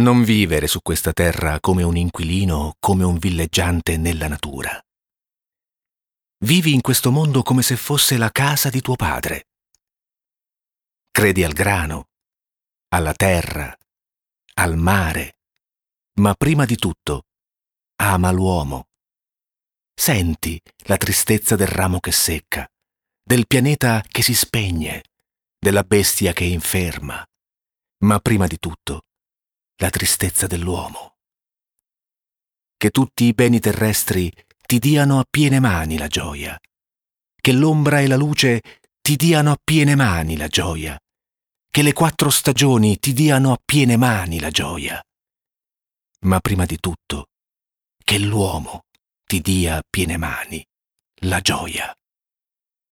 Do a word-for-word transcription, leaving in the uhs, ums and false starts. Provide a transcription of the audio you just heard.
Non vivere su questa terra come un inquilino, come un villeggiante nella natura. Vivi in questo mondo come se fosse la casa di tuo padre. Credi al grano, alla terra, al mare, ma prima di tutto ama l'uomo. Senti la tristezza del ramo che secca, del pianeta che si spegne, della bestia che inferma, ma prima di tutto la tristezza dell'uomo. Che tutti i beni terrestri ti diano a piene mani la gioia, che l'ombra e la luce ti diano a piene mani la gioia, che le quattro stagioni ti diano a piene mani la gioia, ma prima di tutto che l'uomo ti dia a piene mani la gioia.